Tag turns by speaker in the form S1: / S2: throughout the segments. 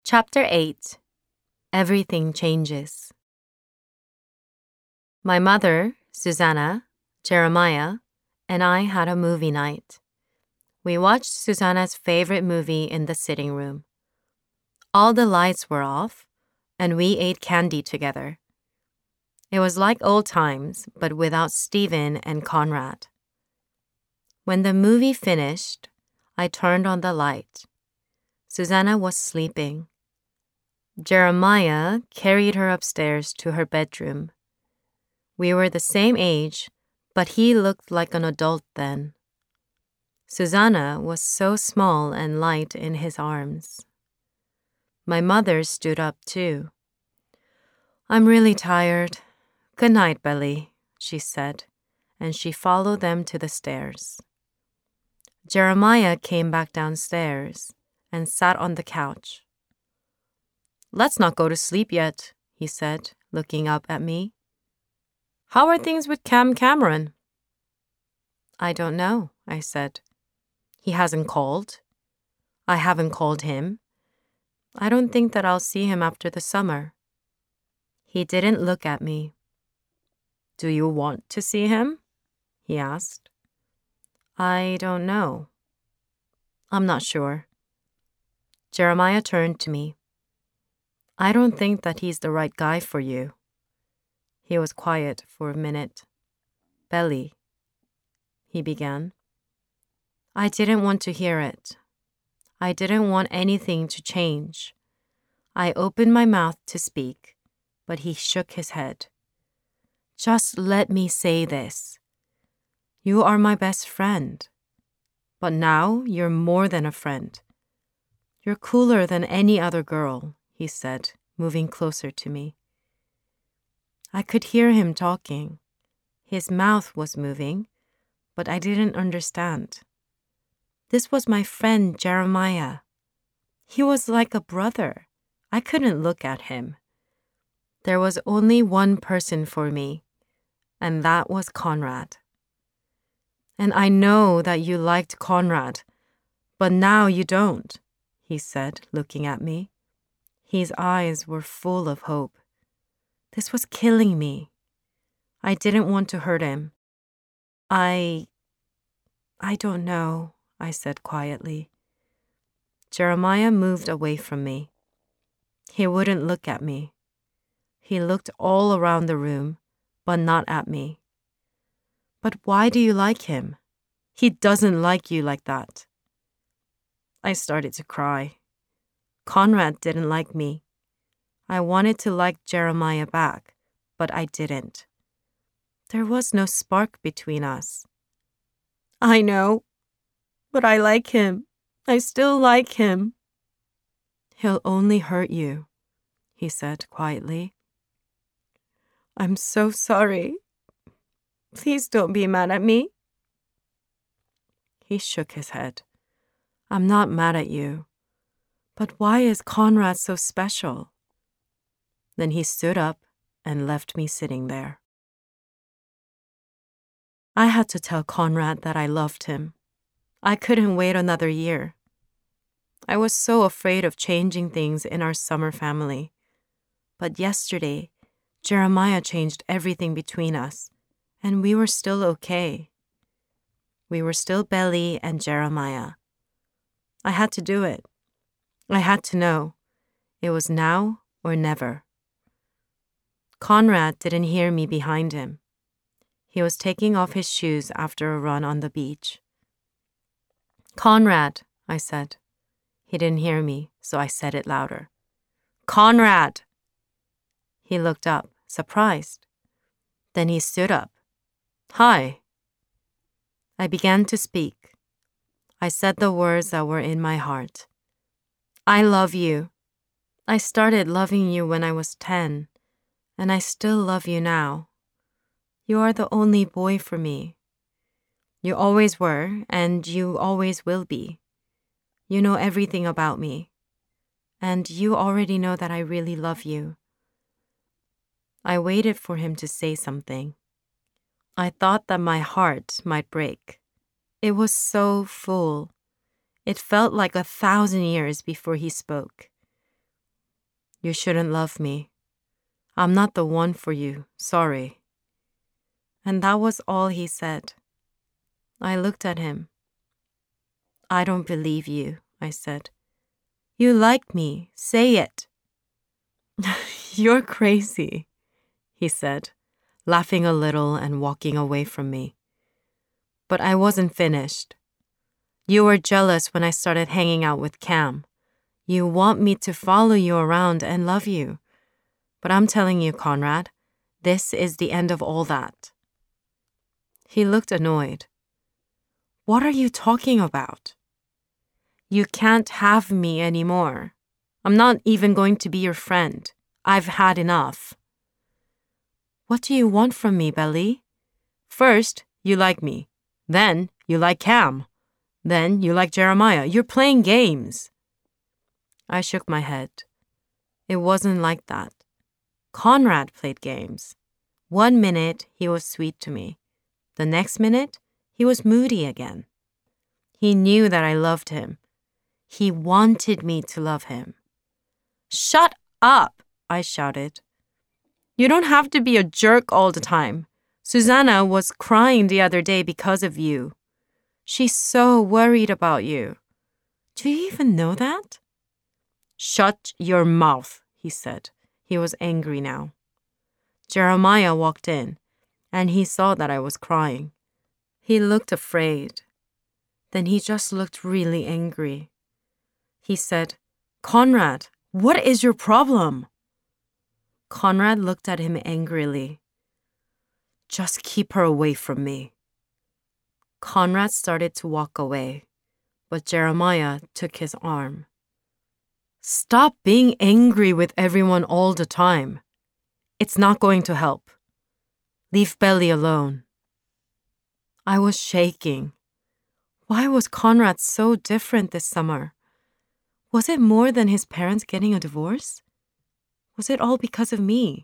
S1: Chapter 8. Everything Changes. My mother, Susanna, Jeremiah, and I had a movie night. We watched Susanna's favorite movie in the sitting room. All the lights were off, and we ate candy together. It was like old times, but without Stephen and Conrad. When the movie finished, I turned on the light. Susanna was sleeping. Jeremiah carried her upstairs to her bedroom. We were the same age, but he looked like an adult then. Susanna was so small and light in his arms. My mother stood up too. "I'm really tired. Good night, Belly," she said, and she followed them to the stairs. Jeremiah came back downstairs and sat on the couch. "Let's not go to sleep yet," he said, looking up at me. "How are things with Cam Cameron?" "I don't know," I said. "He hasn't called. I haven't called him. I don't think that I'll see him after the summer." He didn't look at me. "Do you want to see him?" he asked. "I don't know. I'm not sure." Jeremiah turned to me. "I don't think that he's the right guy for you." He was quiet for a minute. "Belly," he began. I didn't want to hear it. I didn't want anything to change. I opened my mouth to speak, but he shook his head. "Just let me say this. You are my best friend. But now you're more than a friend. You're cooler than any other girl," he said, moving closer to me. I could hear him talking. His mouth was moving, but I didn't understand. This was my friend Jeremiah. He was like a brother. I couldn't look at him. There was only one person for me, and that was Conrad. "And I know that you liked Conrad, but now you don't," he said, looking at me. His eyes were full of hope. This was killing me. I didn't want to hurt him. I don't know," I said quietly. Jeremiah moved away from me. He wouldn't look at me. He looked all around the room, but not at me. "But why do you like him? He doesn't like you like that." I started to cry. Conrad didn't like me. I wanted to like Jeremiah back, but I didn't. There was no spark between us. "I know, but I like him. I still like him." "He'll only hurt you," he said quietly. "I'm so sorry. Please don't be mad at me." He shook his head. "I'm not mad at you. But why is Conrad so special?" Then he stood up and left me sitting there. I had to tell Conrad that I loved him. I couldn't wait another year. I was so afraid of changing things in our summer family. But yesterday, Jeremiah changed everything between us, and we were still okay. We were still Belly and Jeremiah. I had to do it. I had to know. It was now or never. Conrad didn't hear me behind him. He was taking off his shoes after a run on the beach. "Conrad," I said. He didn't hear me, so I said it louder. "Conrad!" He looked up, surprised. Then he stood up. "Hi." I began to speak. I said the words that were in my heart. "I love you. I started loving you when I was 10, and I still love you now. You are the only boy for me. You always were, and you always will be. You know everything about me, and you already know that I really love you." I waited for him to say something. I thought that my heart might break. It was so full. It felt like 1,000 years before he spoke. You shouldn't love me. I'm not the one for you. Sorry. And that was all he said. I looked at him. I don't believe you, I said. You like me. Say it. You're crazy, he said, laughing a little and walking away from me. But I wasn't finished. You were jealous when I started hanging out with Cam. You want me to follow you around and love you. But I'm telling you, Conrad, this is the end of all that. He looked annoyed. What are you talking about? You can't have me anymore. I'm not even going to be your friend. I've had enough. What do you want from me, Belly? First, you like me. Then, you like Cam. Then, you like Jeremiah. You're playing games. I shook my head. It wasn't like that. Conrad played games. 1 minute, he was sweet to me. The next minute, he was moody again. He knew that I loved him. He wanted me to love him. Shut up, I shouted. You don't have to be a jerk all the time. Susanna was crying the other day because of you. She's so worried about you. Do you even know that? Shut your mouth, he said. He was angry now. Jeremiah walked in, and he saw that I was crying. He looked afraid. Then he just looked really angry. He said, Conrad, what is your problem? Conrad looked at him angrily. Just keep her away from me. Conrad started to walk away, but Jeremiah took his arm. Stop being angry with everyone all the time. It's not going to help. Leave Belly alone. I was shaking. Why was Conrad so different this summer? Was it more than his parents getting a divorce? Was it all because of me?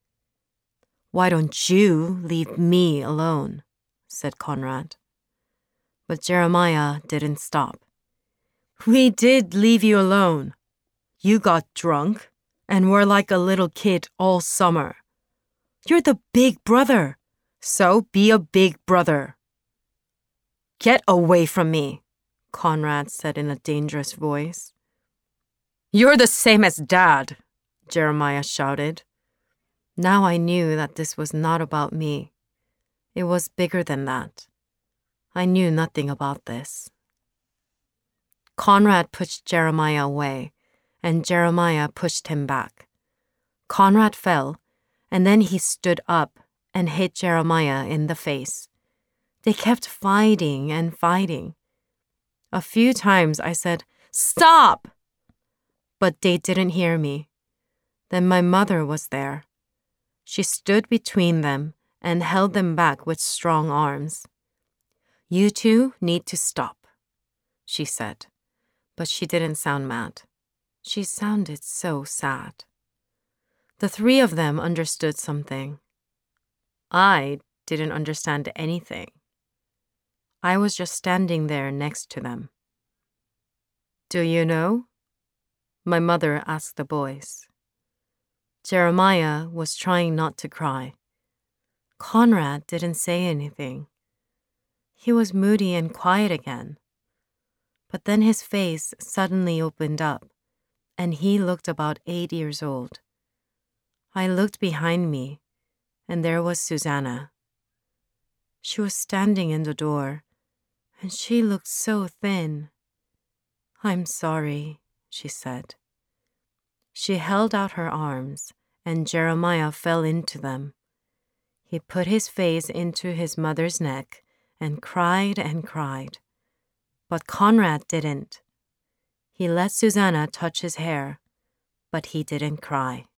S1: Why don't you leave me alone? Said Conrad. But Jeremiah didn't stop. We did leave you alone. You got drunk and were like a little kid all summer. You're the big brother, so be a big brother. Get away from me, Conrad said in a dangerous voice. You're the same as Dad, Jeremiah shouted. Now I knew that this was not about me. It was bigger than that. I knew nothing about this. Conrad pushed Jeremiah away, and Jeremiah pushed him back. Conrad fell, and then he stood up and hit Jeremiah in the face. They kept fighting and fighting. A few times I said, Stop! But they didn't hear me. Then my mother was there. She stood between them and held them back with strong arms. You two need to stop, she said, but she didn't sound mad. She sounded so sad. The three of them understood something. I didn't understand anything. I was just standing there next to them. Do you know? My mother asked the boys. Jeremiah was trying not to cry. Conrad didn't say anything. He was moody and quiet again. But then his face suddenly opened up, and he looked about 8 years old. I looked behind me, and there was Susanna. She was standing in the door, and she looked so thin. I'm sorry, she said. She held out her arms, and Jeremiah fell into them. He put his face into his mother's neck and cried and cried. But Conrad didn't. He let Susanna touch his hair, but he didn't cry.